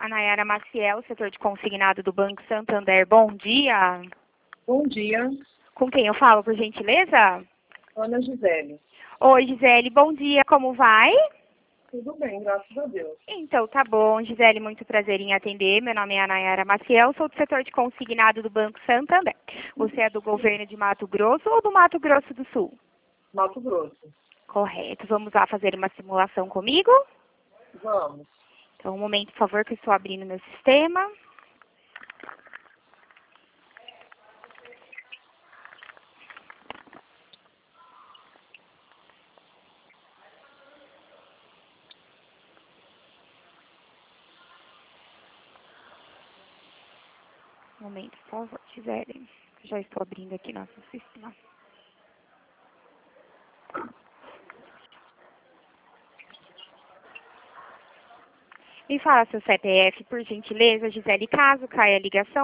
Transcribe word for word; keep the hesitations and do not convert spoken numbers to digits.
A Nayara Maciel, setor de consignado do Banco Santander. Bom dia. Bom dia, Com quem eu falo, por gentileza? Ana Gisele. Oi, Gisele. Bom dia. Como vai? Tudo bem, graças a Deus. Então, tá bom. Gisele, muito prazer em atender. Meu nome é a Nayara Maciel, sou do setor de consignado do Banco Santander. Você é do governo de Mato Grosso ou do Mato Grosso do Sul? Mato Grosso. Correto. Vamos lá fazer uma simulação comigo? Vamos. Então, um momento, por favor, que eu estou abrindo meu sistema. Um momento, por favor, Gisele. Já estou abrindo aqui nosso sistema. Me fala seu C P F, por gentileza, Gisele, caso caia a ligação.